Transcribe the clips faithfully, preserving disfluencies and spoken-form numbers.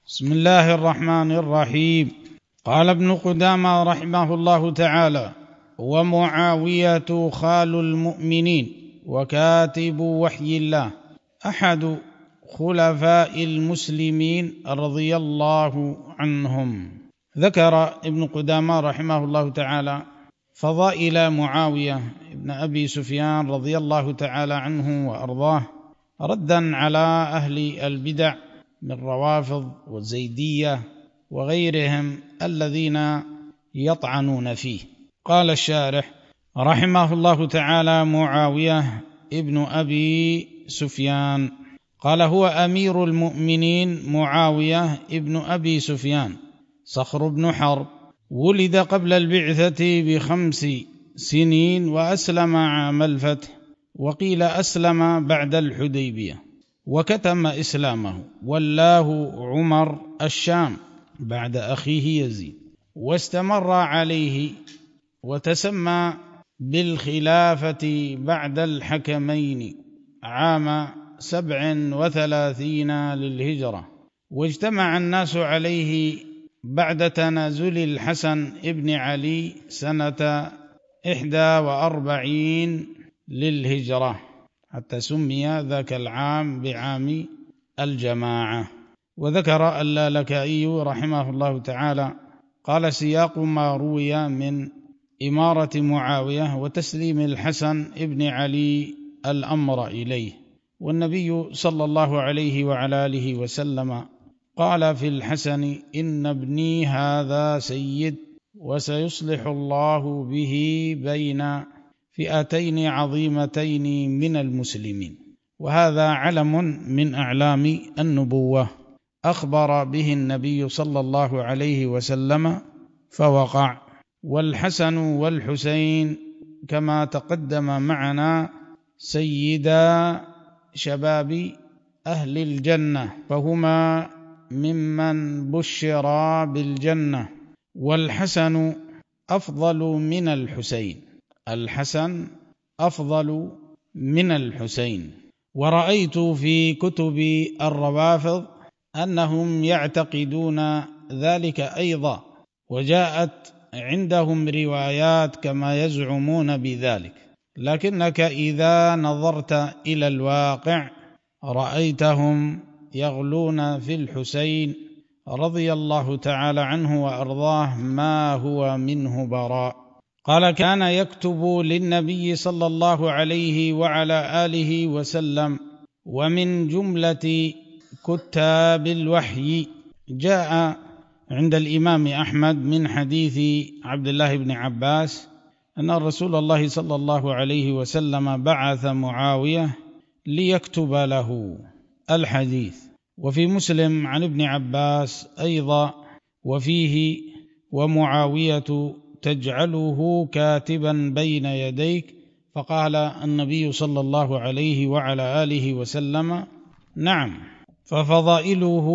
بسم الله الرحمن الرحيم. قال ابن قدامة رحمه الله تعالى: ومعاوية خال المؤمنين وكاتب وحي الله، أحد خلفاء المسلمين رضي الله عنهم. ذكر ابن قدامة رحمه الله تعالى فضائل معاوية ابن أبي سفيان رضي الله تعالى عنه وأرضاه، ردا على أهل البدع من الروافض والزيدية وغيرهم الذين يطعنون فيه. قال الشارح رحمه الله تعالى: معاوية ابن أبي سفيان، قال: هو أمير المؤمنين معاوية ابن أبي سفيان صخر بن حرب، ولد قبل البعثة بخمس سنين وأسلم عام الفتح، وقيل أسلم بعد الحديبية وكتم إسلامه، ولاه عمر الشام بعد أخيه يزيد، واستمر عليه وتسمى بالخلافة بعد الحكمين عام سبع وثلاثين للهجرة، واجتمع الناس عليه بعد تنازل الحسن ابن علي سنة إحدى وأربعين للهجرة، حتى سمي ذاك العام بعام الجماعة. وذكر اللالكائي رحمه الله تعالى قال: سياق ما روي من إمارة معاوية وتسليم الحسن ابن علي الأمر إليه، والنبي صلى الله عليه وعلى آله وسلم قال في الحسن: إن ابني هذا سيد، وسيصلح الله به بين فئتين عظيمتين من المسلمين. وهذا علم من أعلام النبوة أخبر به النبي صلى الله عليه وسلم فوقع. والحسن والحسين كما تقدم معنا سيدا شباب أهل الجنة، فهما ممن بشرا بالجنة، والحسن أفضل من الحسين، الحسن أفضل من الحسين. ورأيت في كتب الروافض أنهم يعتقدون ذلك أيضا، وجاءت عندهم روايات كما يزعمون بذلك، لكنك إذا نظرت إلى الواقع رأيتهم يغلون في الحسين رضي الله تعالى عنه وأرضاه ما هو منه براء. قال: كان يكتب للنبي صلى الله عليه وعلى آله وسلم، ومن جملة كتاب الوحي جاء عند الإمام أحمد من حديث عبد الله بن عباس أن رسول الله صلى الله عليه وسلم بعث معاوية ليكتب له الحديث. وفي مسلم عن ابن عباس أيضا وفيه: ومعاوية تجعله كاتبا بين يديك، فقال النبي صلى الله عليه وعلى آله وسلم: نعم. ففضائله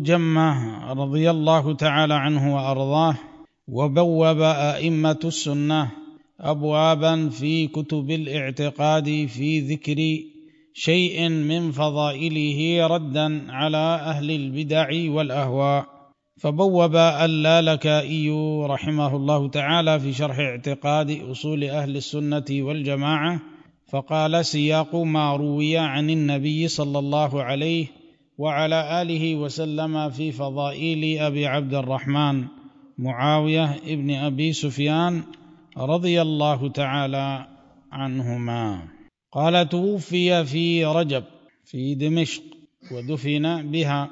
جمة رضي الله تعالى عنه وأرضاه. وبوب أئمة السنة أبوابا في كتب الاعتقاد في ذكر شيء من فضائله ردا على أهل البدع والأهواء. فبوب اللالكائي رحمه الله تعالى في شرح اعتقاد أصول أهل السنة والجماعة فقال: سياق ما روي عن النبي صلى الله عليه وعلى آله وسلم في فضائل أبي عبد الرحمن معاوية ابن أبي سفيان رضي الله تعالى عنهما. قال: توفي في رجب في دمشق، ودفن بها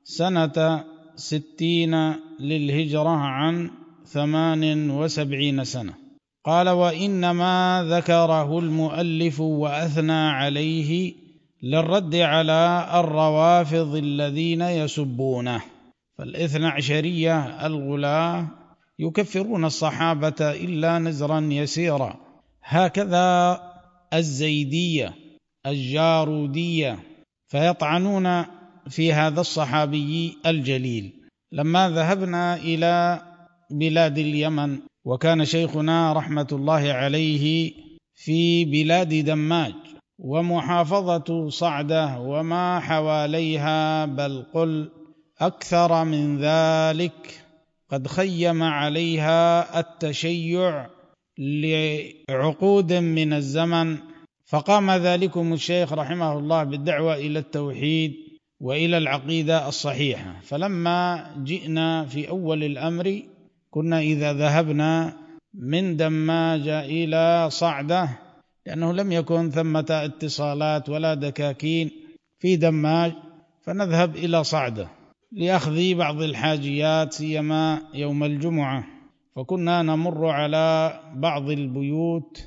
سنة ستين للهجرة عن ثمان وسبعين سنة. قال: وإنما ذكره المؤلف وأثنى عليه للرد على الروافض الذين يسبونه، فالاثنى عشرية الغلاة يكفرون الصحابة إلا نزرا يسيرا، هكذا الزيدية الجارودية، فيطعنون في هذا الصحابي الجليل. لما ذهبنا إلى بلاد اليمن، وكان شيخنا رحمة الله عليه في بلاد دماج ومحافظة صعدة وما حواليها، بل قل أكثر من ذلك قد خيم عليها التشيع لعقود من الزمن، فقام ذلكم الشيخ رحمه الله بالدعوة إلى التوحيد وإلى العقيدة الصحيحة. فلما جئنا في أول الأمر كنا إذا ذهبنا من دماج إلى صعدة، لأنه لم يكن ثمة اتصالات ولا دكاكين في دماج، فنذهب إلى صعدة لأخذ بعض الحاجيات سيما يوم الجمعة، فكنا نمر على بعض البيوت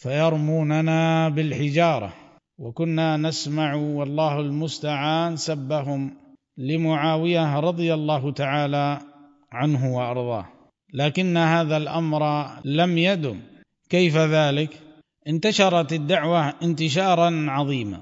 فيرموننا بالحجارة، وكنا نسمع والله المستعان سبهم لمعاوية رضي الله تعالى عنه وأرضاه. لكن هذا الأمر لم يدم. كيف ذلك؟ انتشرت الدعوة انتشارا عظيما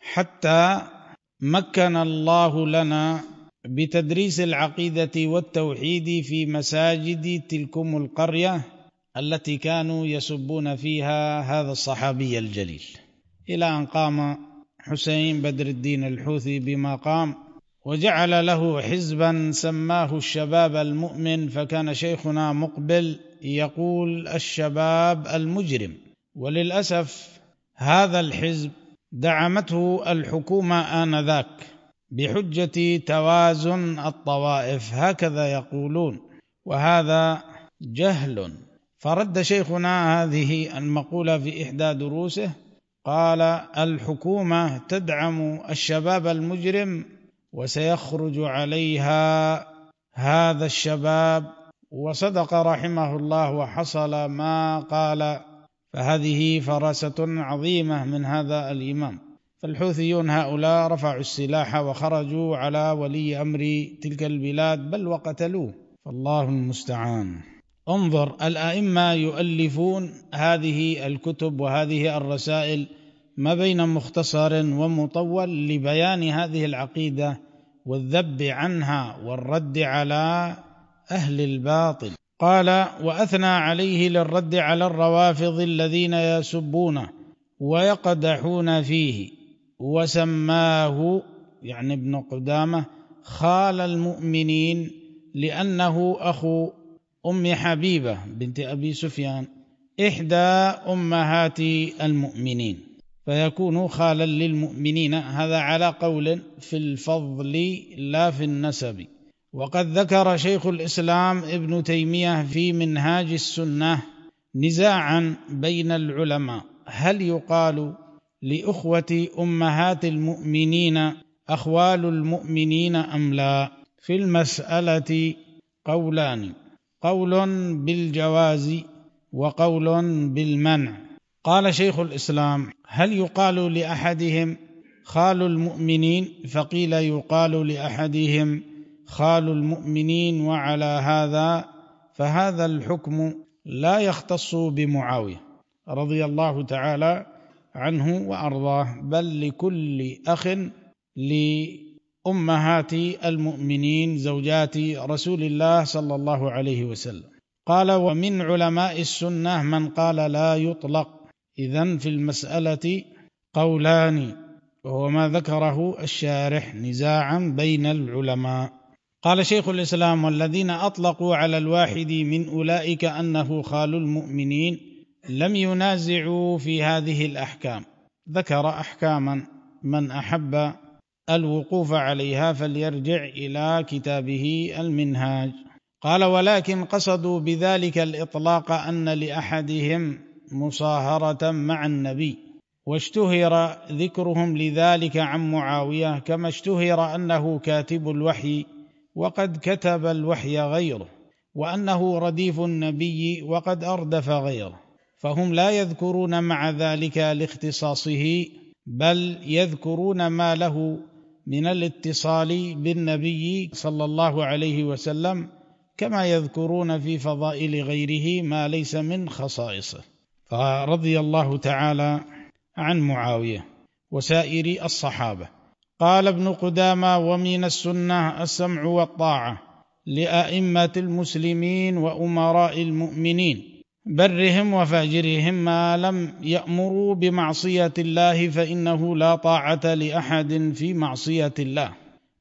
حتى مكن الله لنا بتدريس العقيدة والتوحيد في مساجد تلكم القرية التي كانوا يسبون فيها هذا الصحابي الجليل، إلى أن قام حسين بدر الدين الحوثي بما قام وجعل له حزبا سماه الشباب المؤمن، فكان شيخنا مقبل يقول الشباب المجرم. وللأسف هذا الحزب دعمته الحكومة آنذاك بحجة توازن الطوائف، هكذا يقولون، وهذا جهل. فرد شيخنا هذه المقولة في إحدى دروسه، قال الحكومة تدعم الشباب المجرم وسيخرج عليها هذا الشباب، وصدق رحمه الله وحصل ما قال. فهذه فراسة عظيمة من هذا الإمام. فالحوثيون هؤلاء رفعوا السلاح وخرجوا على ولي أمر تلك البلاد بل وقتلوه، فالله المستعان. انظر، الأئمة يؤلفون هذه الكتب وهذه الرسائل ما بين مختصر ومطول لبيان هذه العقيدة والذب عنها والرد على أهل الباطل. قال وأثنى عليه للرد على الروافض الذين يسبونه ويقدحون فيه، وسماه يعني ابن قدامة خال المؤمنين لأنه أخو أم حبيبة بنت أبي سفيان إحدى أمهات المؤمنين، فيكون خالا للمؤمنين. هذا على قول في الفضل لا في النسب. وقد ذكر شيخ الإسلام ابن تيمية في منهاج السنة نزاعا بين العلماء، هل يقال لأخوة أمهات المؤمنين أخوال المؤمنين أم لا؟ في المسألة قولان، قول بالجواز وقول بالمنع. قال شيخ الإسلام هل يقال لأحدهم خال المؤمنين؟ فقيل يقال لأحدهم خال المؤمنين، وعلى هذا فهذا الحكم لا يختص بمعاوية رضي الله تعالى عنه وأرضاه، بل لكل أخ لأمهات المؤمنين زوجات رسول الله صلى الله عليه وسلم. قال ومن علماء السنة من قال لا يطلق. إذن في المسألة قولان، وهو ما ذكره الشارح نزاعا بين العلماء. قال شيخ الإسلام والذين أطلقوا على الواحد من أولئك أنه خال المؤمنين لم ينازعوا في هذه الأحكام. ذكر أحكاما من أحب الوقوف عليها فليرجع إلى كتابه المنهاج. قال ولكن قصدوا بذلك الإطلاق أن لأحدهم مصاهرة مع النبي، واشتهر ذكرهم لذلك عن معاوية، كما اشتهر أنه كاتب الوحي وقد كتب الوحي غيره، وأنه رديف النبي وقد أردف غيره. فهم لا يذكرون مع ذلك لاختصاصه، بل يذكرون ما له من الاتصال بالنبي صلى الله عليه وسلم، كما يذكرون في فضائل غيره ما ليس من خصائصه. فرضي الله تعالى عن معاوية وسائر الصحابة. قال ابن قدامة ومن السنة السمع والطاعة لأئمة المسلمين وأمراء المؤمنين برهم وفاجرهم ما لم يأمروا بمعصية الله، فإنه لا طاعة لأحد في معصية الله.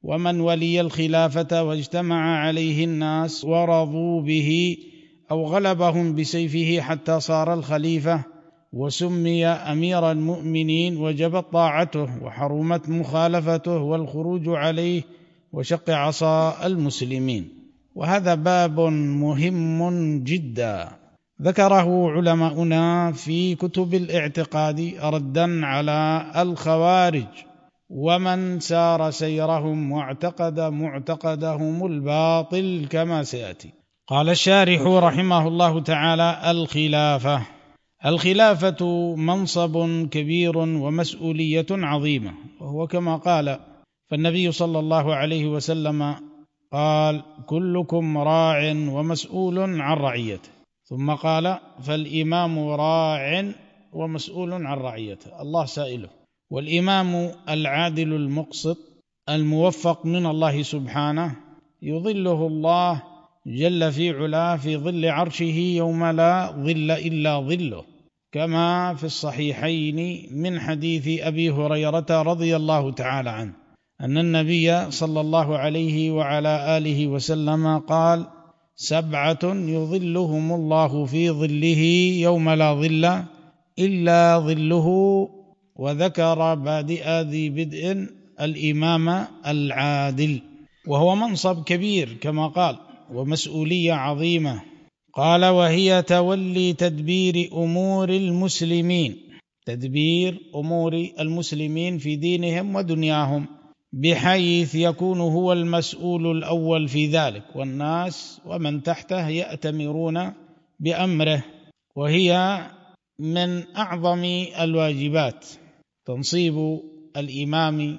ومن ولي الخلافة واجتمع عليه الناس ورضوا به أو غلبهم بسيفه حتى صار الخليفة وسمي أمير المؤمنين وجبت طاعته وحرمت مخالفته والخروج عليه وشق عصا المسلمين. وهذا باب مهم جدا ذكره علماؤنا في كتب الاعتقاد ردا على الخوارج ومن سار سيرهم واعتقد معتقدهم الباطل كما سيأتي. قال الشارح رحمه الله تعالى: الخلافة الخلافة منصب كبير ومسؤولية عظيمة، وهو كما قال، فالنبي صلى الله عليه وسلم قال: كلكم راع ومسؤول عن رعيته، ثم قال: فالإمام راع ومسؤول عن رعيته، الله سائله. والإمام العادل المقسط الموفق من الله سبحانه يظله الله جل في علاه في ظل عرشه يوم لا ظل إلا ظله، كما في الصحيحين من حديث أبي هريرة رضي الله تعالى عنه أن النبي صلى الله عليه وعلى آله وسلم قال: سبعة يظلهم الله في ظله يوم لا ظل إلا ظله، وذكر بادئ ذي بدء الإمام العادل، وهو منصب كبير كما قال ومسؤولية عظيمة. قال: وهي تولي تدبير أمور المسلمين، تدبير أمور المسلمين في دينهم ودنياهم، بحيث يكون هو المسؤول الأول في ذلك، والناس ومن تحته يأتمرون بأمره، وهي من أعظم الواجبات تنصيب الإمام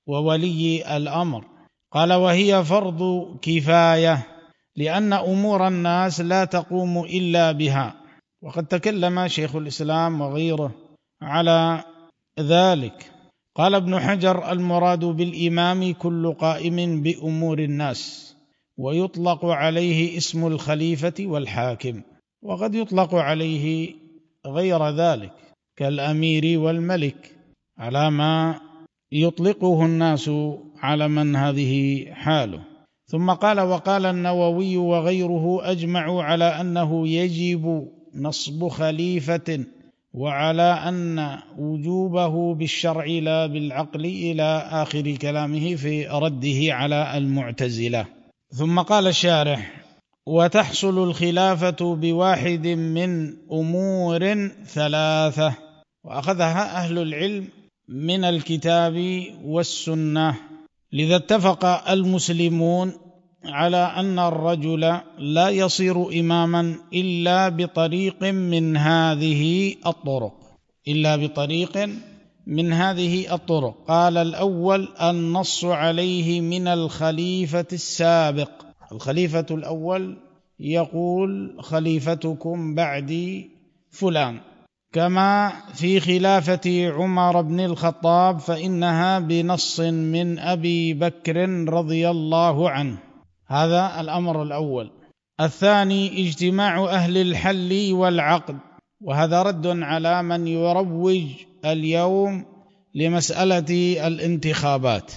وولي الأمر. قال: وهي فرض كفاية، لأن أمور الناس لا تقوم إلا بها، وقد تكلم شيخ الإسلام وغيره على ذلك. قال ابن حجر: المراد بالإمام كل قائم بأمور الناس، ويطلق عليه اسم الخليفة والحاكم، وقد يطلق عليه غير ذلك كالأمير والملك، على ما يطلقه الناس على من هذه حاله. ثم قال: وقال النووي وغيره أجمعوا على أنه يجب نصب خليفة، وعلى أن وجوبه بالشرع لا بالعقل، إلى آخر كلامه في رده على المعتزلة. ثم قال الشارح: وتحصل الخلافة بواحد من أمور ثلاثة، وأخذها أهل العلم من الكتاب والسنة. لذا اتفق المسلمون على أن الرجل لا يصير إماما إلا بطريق من هذه الطرق، إلا بطريق من هذه الطرق. قال: الأول النص عليه من الخليفة السابق، الخليفة الأول يقول: خليفتكم بعدي فلان، كما في خلافة عمر بن الخطاب فإنها بنص من أبي بكر رضي الله عنه. هذا الأمر الأول. الثاني اجتماع أهل الحل والعقد، وهذا رد على من يروج اليوم لمسألة الانتخابات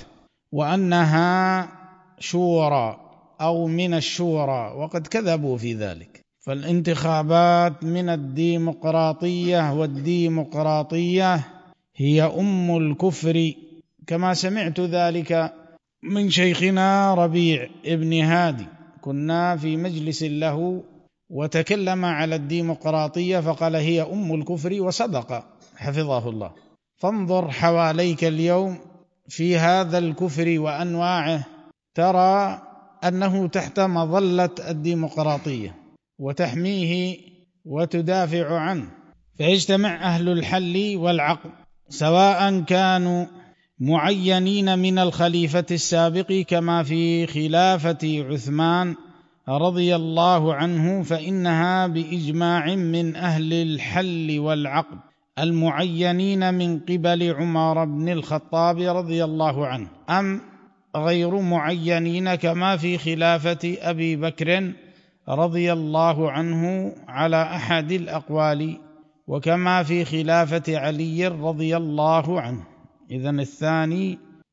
وأنها شورى أو من الشورى، وقد كذبوا في ذلك. فالانتخابات من الديمقراطية، والديمقراطية هي أم الكفر، كما سمعت ذلك من شيخنا ربيع ابن هادي. كنا في مجلس له وتكلم على الديمقراطية فقال: هي أم الكفر، وصدق حفظه الله. فانظر حواليك اليوم في هذا الكفر وأنواعه، ترى أنه تحت مظلة الديمقراطية وتحميه وتدافع عنه. فيجتمع أهل الحل والعقد، سواء كانوا معينين من الخليفة السابق كما في خلافة عثمان رضي الله عنه، فإنها بإجماع من أهل الحل والعقد المعينين من قبل عمر بن الخطاب رضي الله عنه، أم غير معينين كما في خلافة أبي بكر رضي الله عنه على أحد الأقوال، وكما في خلافة علي رضي الله عنه. إذن الثاني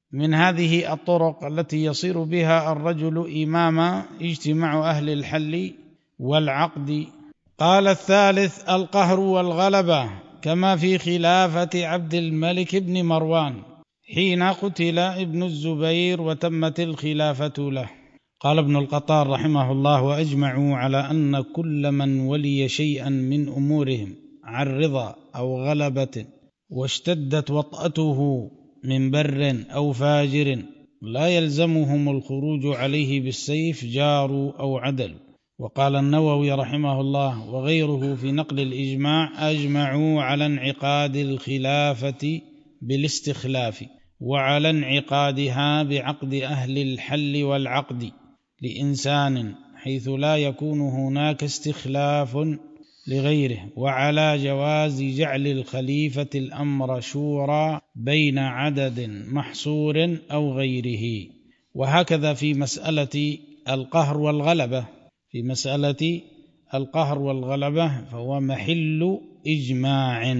من هذه الطرق التي يصير بها الرجل إمام اجتماع أهل الحل والعقد. قال الثالث القهر والغلبة، كما في خلافة عبد الملك بن مروان حين قتل ابن الزبير وتمت الخلافة له. قال ابن القطان رحمه الله: وأجمعوا على أن كل من ولي شيئا من أمورهم عن رضا أو غلبة واشتدت وطأته من بر أو فاجر لا يلزمهم الخروج عليه بالسيف جاروا أو عدل. وقال النووي رحمه الله وغيره في نقل الإجماع: أجمعوا على انعقاد الخلافة بالاستخلاف وعلى انعقادها بعقد أهل الحل والعقد لإنسان حيث لا يكون هناك استخلاف لغيره، وعلى جواز جعل الخليفة الأمر شورى بين عدد محصور أو غيره. وهكذا في مسألة القهر والغلبة، في مسألة القهر والغلبة فهو محل إجماع،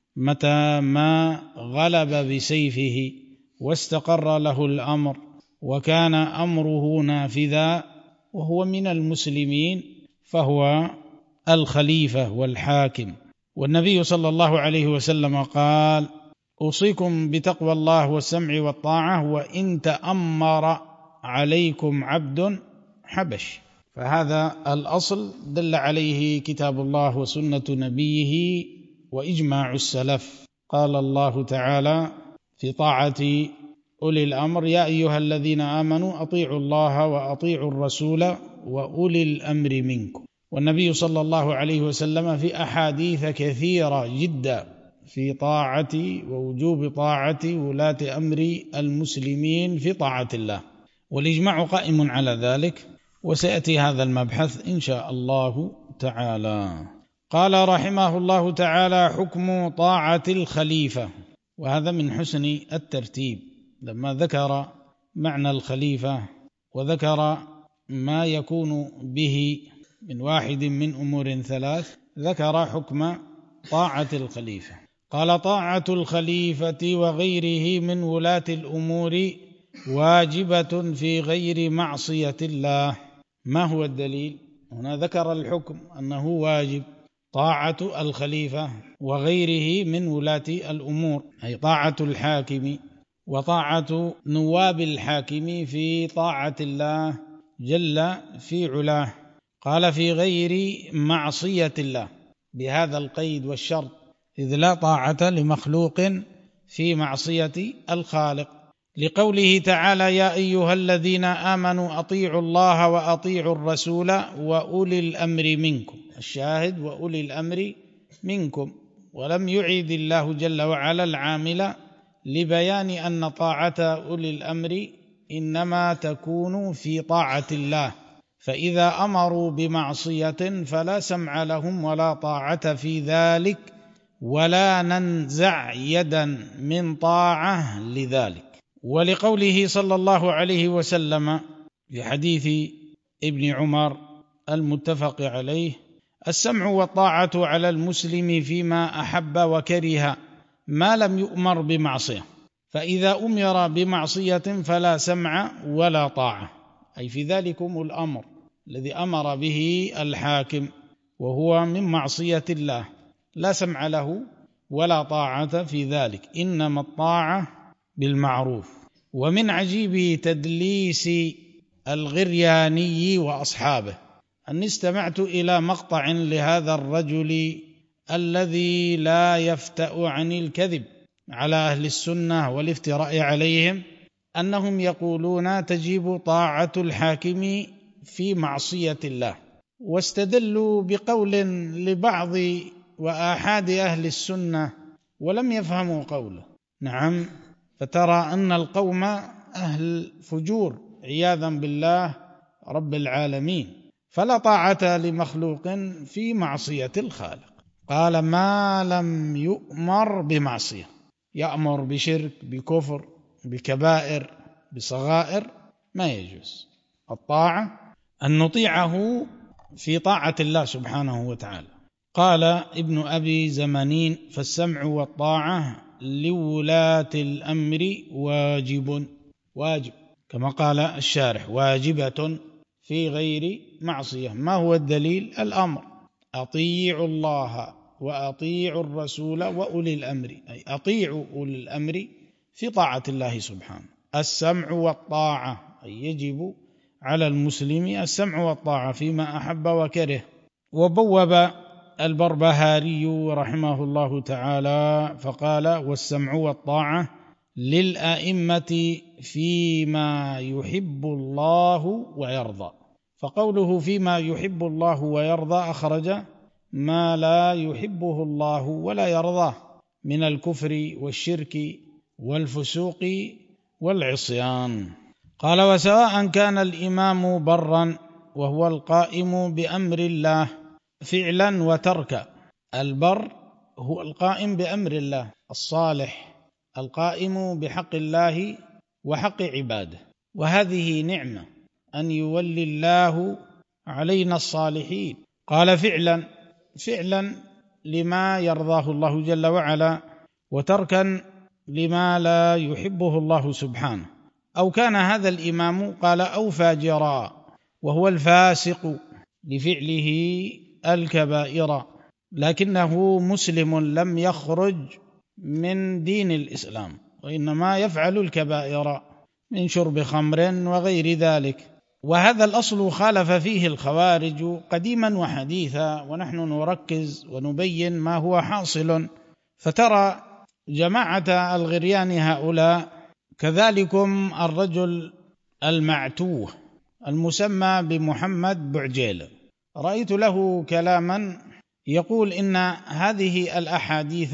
متى ما غلب بسيفه واستقر له الأمر وكان أمره نافذا وهو من المسلمين فهو الخليفة والحاكم. والنبي صلى الله عليه وسلم قال: أوصيكم بتقوى الله والسمع والطاعة وإن تأمر عليكم عبد حبش. فهذا الأصل دل عليه كتاب الله وسنة نبيه وإجماع السلف. قال الله تعالى في طاعة أولي الأمر: يا أيها الذين آمنوا أطيعوا الله وأطيعوا الرسول وأولي الأمر منكم. والنبي صلى الله عليه وسلم في أحاديث كثيرة جدا في طاعة ووجوب طاعة ولاة أمر المسلمين في طاعة الله، والإجماع قائم على ذلك، وسيأتي هذا المبحث إن شاء الله تعالى. قال رحمه الله تعالى: حكم طاعة الخليفة. وهذا من حسن الترتيب، لما ذكر معنى الخليفة وذكر ما يكون به من واحد من أمور ثلاث، ذكر حكم طاعة الخليفة. قال: طاعة الخليفة وغيره من ولاة الأمور واجبة في غير معصية الله. ما هو الدليل؟ هنا ذكر الحكم أنه واجب طاعة الخليفة وغيره من ولاة الأمور، أي طاعة الحاكم وطاعة نواب الحاكم في طاعة الله جل في علاه. قال: في غير معصية الله، بهذا القيد والشرط، إذ لا طاعة لمخلوق في معصية الخالق، لقوله تعالى: يا أيها الذين آمنوا أطيعوا الله وأطيعوا الرسول وأولي الأمر منكم. الشاهد: وأولي الأمر منكم، ولم يعيد الله جل وعلا العامل لبيان أن طاعة أولي الأمر إنما تكون في طاعة الله، فإذا أمروا بمعصية فلا سمع لهم ولا طاعة في ذلك، ولا ننزع يدا من طاعة لذلك. ولقوله صلى الله عليه وسلم في حديث ابن عمر المتفق عليه: السمع والطاعة على المسلم فيما أحب وكره ما لم يؤمر بمعصية، فإذا أمر بمعصية فلا سمع ولا طاعة، أي في ذلكم الأمر الذي أمر به الحاكم وهو من معصية الله، لا سمع له ولا طاعة في ذلك، إنما الطاعة بالمعروف. ومن عجيب تدليس الغرياني وأصحابه أني استمعت إلى مقطع لهذا الرجل الذي لا يفتأ عن الكذب على أهل السنة والافتراء عليهم، أنهم يقولون تجب طاعة الحاكم في معصية الله، واستدلوا بقول لبعض وآحاد أهل السنة ولم يفهموا قوله. نعم، فترى أن القوم أهل فجور عياذا بالله رب العالمين، فلا طاعة لمخلوق في معصية الخالق. قال: ما لم يؤمر بمعصية، يأمر بشرك بكفر بكبائر بصغائر ما يجوز. الطاعة أن نطيعه في طاعة الله سبحانه وتعالى. قال ابن أبي زمانين: فالسمع والطاعة لولاة الأمر واجب. واجب، كما قال الشارح واجبة في غير معصية. ما هو الدليل؟ الأمر، أطيعوا الله وأطيعوا الرسول وأولي الأمر، أي أطيعوا أولي الأمر في طاعة الله سبحانه. السمع والطاعة، أي يجب على المسلم السمع والطاعة فيما أحب وكره. وبوب البربهاري رحمه الله تعالى فقال: والسمع والطاعة للأئمة فيما يحب الله ويرضى. فقوله فيما يحب الله ويرضى أخرج ما لا يحبه الله ولا يرضاه من الكفر والشرك والفسوق والعصيان. قال: وسواء كان الإمام برا وهو القائم بأمر الله فعلا وتركا. البر هو القائم بأمر الله، الصالح القائم بحق الله وحق عباده، وهذه نعمة أن يولي الله علينا الصالحين. قال: فعلا، فعلا لما يرضاه الله جل وعلا، وتركا لما لا يحبه الله سبحانه. أو كان هذا الإمام قال أو فاجرا، وهو الفاسق لفعله الكبائر، لكنه مسلم لم يخرج من دين الإسلام، وإنما يفعل الكبائر من شرب خمر وغير ذلك. وهذا الأصل خالف فيه الخوارج قديما وحديثا، ونحن نركز ونبين ما هو حاصل. فترى جماعة الغريان هؤلاء، كذلكم الرجل المعتوه المسمى بمحمد بوعجيل، رأيت له كلاما يقول إن هذه الأحاديث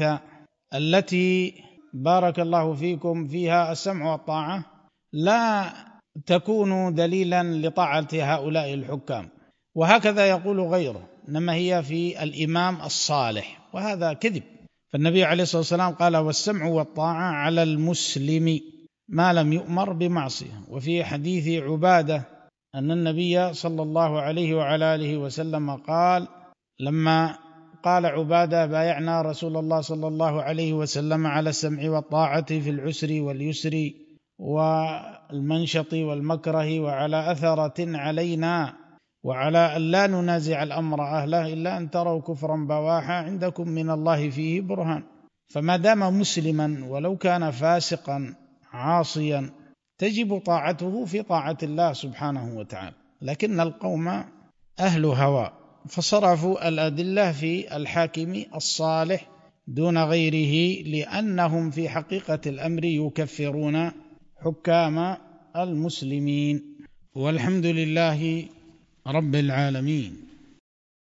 التي بارك الله فيكم فيها السمع والطاعة لا تكون دليلا لطاعة هؤلاء الحكام، وهكذا يقول غيره، إنما هي في الإمام الصالح، وهذا كذب. فالنبي عليه الصلاة والسلام قال: والسمع والطاعة على المسلم ما لم يؤمر بمعصية. وفي حديث عبادة أن النبي صلى الله عليه وعلى آله وسلم قال لما قال عبادة: بايعنا رسول الله صلى الله عليه وسلم على السمع والطاعة في العسر واليسر والمنشط والمكره، وعلى أثرة علينا، وعلى أن لا ننازع الأمر أهله إلا أن تروا كفرا بواحا عندكم من الله فيه برهان. فما دام مسلما ولو كان فاسقا عاصيا تجب طاعته في طاعة الله سبحانه وتعالى، لكن القوم أهل هوى فصرفوا الأدلة في الحاكم الصالح دون غيره، لأنهم في حقيقة الأمر يكفرون حكام المسلمين. والحمد لله رب العالمين.